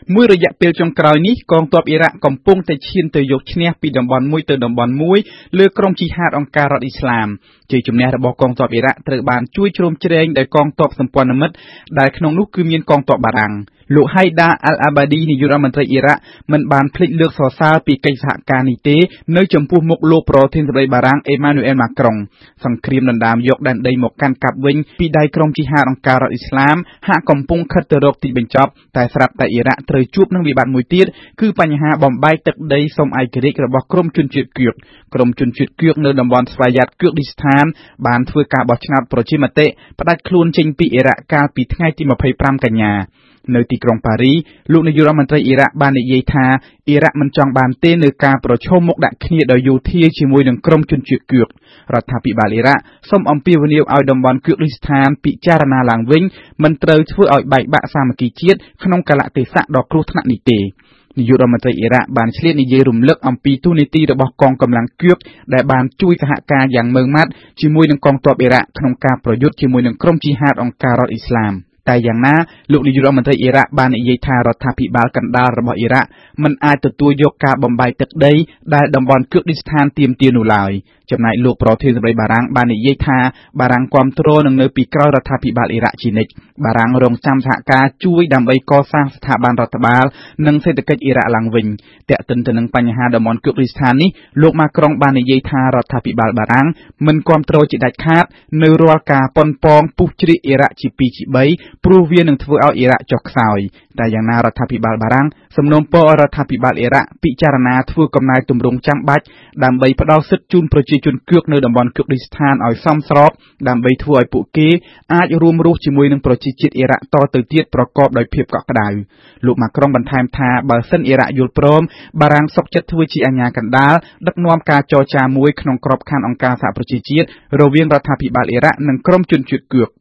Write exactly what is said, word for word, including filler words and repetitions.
មួយរយៈពេលចុងក្រោយនេះកងទ័ពអ៊ីរ៉ាក់កំពុងតែឈានទៅយកឈ្នះពីតំបន់មួយទៅតំបន់មួយលើក្រុមជីហាតអង្គការរដ្ឋអ៊ីស្លាមជ័យជំនះរបស់កងទ័ពអ៊ីរ៉ាក់ត្រូវបានជួយជ្រោមជ្រែងដោយកងទ័ពសម្ព័ន្ធមិត្តដែលក្នុងនោះគឺមានកងទ័ពបារាំងលោកហៃដាអល់អាបាឌីនាយករដ្ឋមន្ត្រីអ៊ីរ៉ាក់មិនបានភ្លេចលើកសរសើរពីកិច្ចសហការនេះទេនៅចំពោះមុខលោកប្រធានាធិបតីបារាំងអេម៉ានូអែលម៉ាក្រុងសង្គ្រាមដណ្ដើមយកដែនដីមកកាន់កាប់វិញពីដៃក្រុមជីហាតអង្គការរដ្ឋអ៊ីស្លាមហាក់កំពុងខិតទៅរកទីបញ្ចប់តែស្រាប់តែអ៊ីរ៉ាក់ត្រូវជួបនឹងវិបត្តិមួយទៀតគឺបញ្ហាបំបែកទឹកដីសុំឯករាជ្យរបស់ក្រុមជនជាតិគឿកក្រុមជនជាតិគឿកនៅតំបន់ស្វយ័តគឿកឌីស្ថានបានធ្វើការបោះឆ្នោតប្រជាមតិផ្ដាច់ខ្លួនចេញពីអ៊ីរ៉ាក់កាលពីថ្ងៃទីម្ភៃប្រាំកញ្ញានៅទីក្រុងប៉ារីលោកនាយករដ្ឋមន្ត្រីអ៊ីរ៉ាក់បាននិយាយថាអ៊ីរ៉ាក់មិនចង់បានទេនៅការប្រឈមមុខដាក់គ្នាដោយយោធាជាមួយនឹងក្រុមជនជាតិគឿករដ្ឋាភិបាលអ៊ីរ៉ាក់សូមអំពាវនាវឲ្យតំបន់គឿកឌីស្ថានពិចារណាឡើងវិញមិនត្រូវធ្វើឲ្យបែកបាក់សាមគ្គីជាតិក្នុងកាលៈទេសៈដ៏គ្រោះថ្នាក់នេះទេនាយករដ្ឋមន្ត្រីអ៊ីរ៉ាក់បានឆ្លៀតនិយាយរំលឹកអំពីទូនីតិរបស់កងកម្លាំងគឿកដែលបានជួយសហការយ៉ាងម៉ឺងម៉ាត់ជាមួយនឹងកងទ័ពអ៊ីរ៉ាក់ក្នុងការប្រយុទ្ធជាមួយនឹងក្រុមជីហាតអង្គការរដ្ឋអ៊ីស្លាមតែយ៉ាងណាលោកនាយករដ្ឋមន្ត្រីអ៊ីរ៉ាក់បាននិយាយថារដ្ឋាភិបាលកណ្ដាលរបស់អ៊ីរ៉ាក់មិនអាចទទួលយកការបំបែកទឹកដីដែលតំបន់គឿកឌីស្ថានទាមទារនោះឡើយចំណែកលោកប្រធានាធិបតីបារាំងបាននិយាយថាបារាំងគាំទ្រនឹងនៅពីក្រោយរដ្ឋាភិបាលអ៊ីរ៉ាក់ជានិច្ចបារាំងរងចាំសហការជួយដើម្បីកសាងស្ថាប័នរដ្ឋបាលនិងសេដ្ឋកិច្ចអ៊ីរ៉ាក់ឡើងវិញទាក់ទិនទៅនឹងបញ្ហាតំបន់គឿកឌីស្ថាននេះលោកម៉ាក្រុងបាននិយាយថារដ្ឋាភិបាលបារាំងមិនគាំទ្រជាដាច់ខាតនៅរាល់ការប៉ុនប៉ងពុះជ្រៀកអ៊ីរ៉ាក់ជាពីរជាបីព្រោះវានឹងធ្វើឲ្យអ៊ីរ៉ាក់ចុះខ្សោយតែយ៉ាងណារដ្ឋាភិបាលបារាំងសំណូមពរឲ្យរដ្ឋាភិបាលអ៊ីរ៉ាក់ពិចារណាធ្វើកំណែទម្រង់ចាំបាច់ដើម្បីផ្ដល់សិទ្ធិជូនប្រជាជនគឿកនៅតំបន់គឿកឌីស្ថានឲ្យសមស្របដើម្បីធ្វើឲ្យពួកគេអាចរួមរស់ជាមួយនឹងប្រជាជាតិអ៊ីរ៉ាក់តទៅទៀតប្រកបដោយភាពកក់ក្ដៅលោកម៉ាក្រុងបន្ថែមថាបើសិនអ៊ីរ៉ាក់យល់ព្រមបារាំងសុខចិត្តធ្វើជាអាជ្ញាកណ្ដាលដឹកនាំការចរចាមួយក្នុងក្របខ័ណ្ឌអង្គការសហប្រជាជាតិរវាងរដ្ឋាភិបាលអ៊ីរ៉ាក់និងក្រុមជនជាតិគឿក